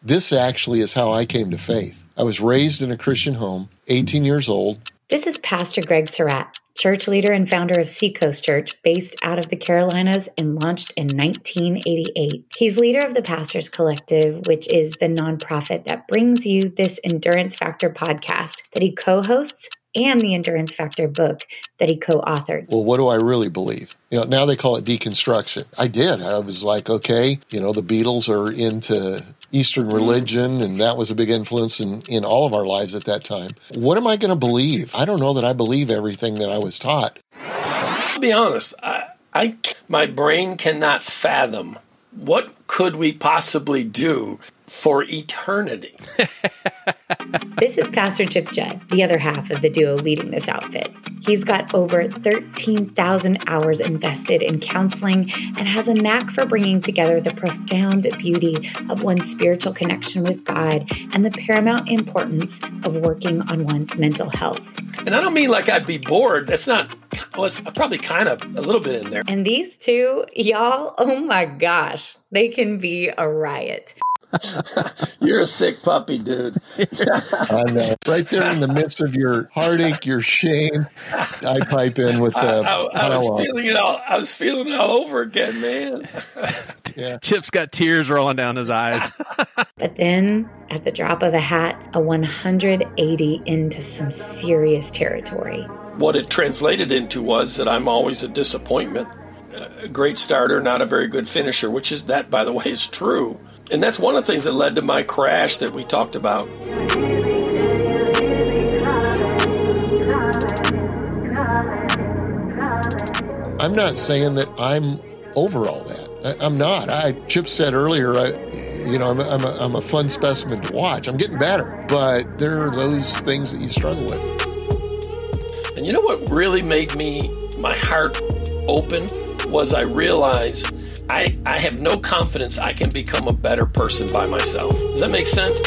This actually is how I came to faith. I was raised in a Christian home, 18 years old. This is Pastor Greg Surratt, church leader and founder of Seacoast Church, based out of the Carolinas and launched in 1988. He's leader of the Pastors Collective, which is the nonprofit that brings you this Endurance Factor podcast that he co-hosts and the Endurance Factor book that he co-authored. Well, what do I really believe? Now they call it deconstruction. I did. I was like, okay, the Beatles are into Eastern religion, and that was a big influence in all of our lives at that time. What am I going to believe? I don't know that I believe everything that I was taught. I'll be honest, my brain cannot fathom what could we possibly do for eternity. This is Pastor Chip Judd, the other half of the duo leading this outfit. He's got over 13,000 hours invested in counseling and has a knack for bringing together the profound beauty of one's spiritual connection with God and the paramount importance of working on one's mental health. And I don't mean like I'd be bored. That's not, well, it's probably kind of a little bit in there. And these two, y'all, oh my gosh, they can be a riot. You're a sick puppy, dude. I know. Right there in the midst of your heartache, your shame, I pipe in with I was feeling it all over again, man. Yeah. Chip's got tears rolling down his eyes. But then, at the drop of a hat, a 180 into some serious territory. What it translated into was that I'm always a disappointment. A great starter, not a very good finisher, which is that, by the way, is true. And that's one of the things that led to my crash that we talked about. I'm not saying that I'm over all that. I'm not. Chip said earlier, I'm a fun specimen to watch. I'm getting better, but there are those things that you struggle with. And you know what really made my heart open was I realized I have no confidence I can become a better person by myself. Does that make sense?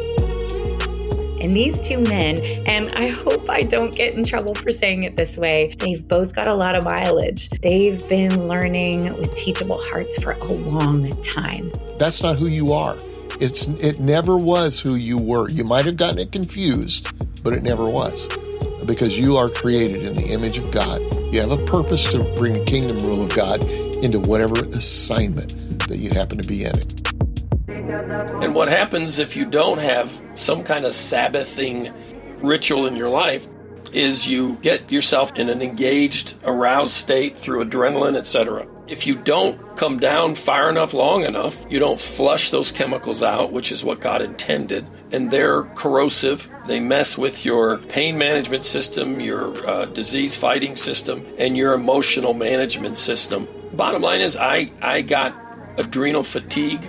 And these two men, and I hope I don't get in trouble for saying it this way, they've both got a lot of mileage. They've been learning with teachable hearts for a long time. That's not who you are. It never was who you were. You might have gotten it confused, but it never was. Because you are created in the image of God. You have a purpose to bring the kingdom rule of God into whatever assignment that you happen to be in it. And what happens if you don't have some kind of Sabbathing ritual in your life is you get yourself in an engaged, aroused state through adrenaline, etc. If you don't come down far enough, long enough, you don't flush those chemicals out, which is what God intended, and they're corrosive. They mess with your pain management system, your disease-fighting system, and your emotional management system. Bottom line is I got adrenal fatigue.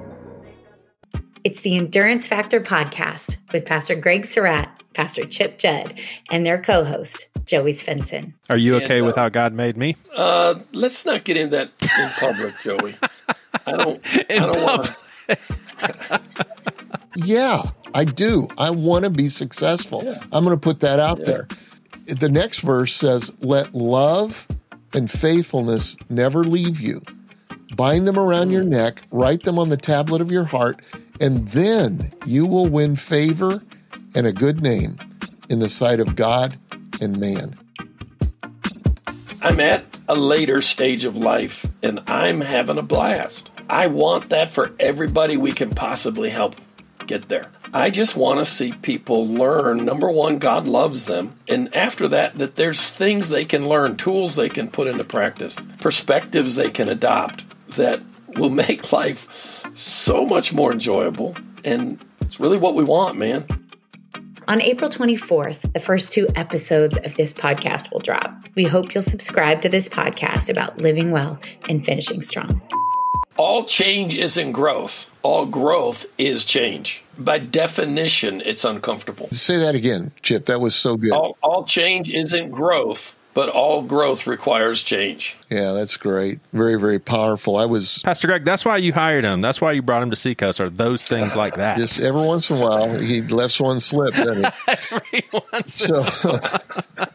It's the Endurance Factor podcast with Pastor Greg Surratt, Pastor Chip Judd, and their co-host, Joey Svensson. Are you okay with how God made me? Let's not get into that in public, Joey. I don't want to. Yeah, I do. I want to be successful. Yeah. I'm going to put that out there. The next verse says, let love and faithfulness never leave you. Bind them around your neck, write them on the tablet of your heart, and then you will win favor and a good name in the sight of God and man. I'm at a later stage of life, and I'm having a blast. I want that for everybody we can possibly help get there. I just want to see people learn, number one, God loves them, and after that there's things they can learn, tools they can put into practice, perspectives they can adopt that will make life so much more enjoyable, and it's really what we want, man. On April 24th, the first 2 episodes of this podcast will drop. We hope you'll subscribe to this podcast about living well and finishing strong. All change isn't growth. All growth is change. By definition, it's uncomfortable. Say that again, Chip. That was so good. All change isn't growth, but all growth requires change. Yeah, that's great. Very, very powerful. Pastor Greg, that's why you hired him. That's why you brought him to Seacoast, or those things like that. Just every once in a while, he lets one slip, doesn't he? Every once in a while.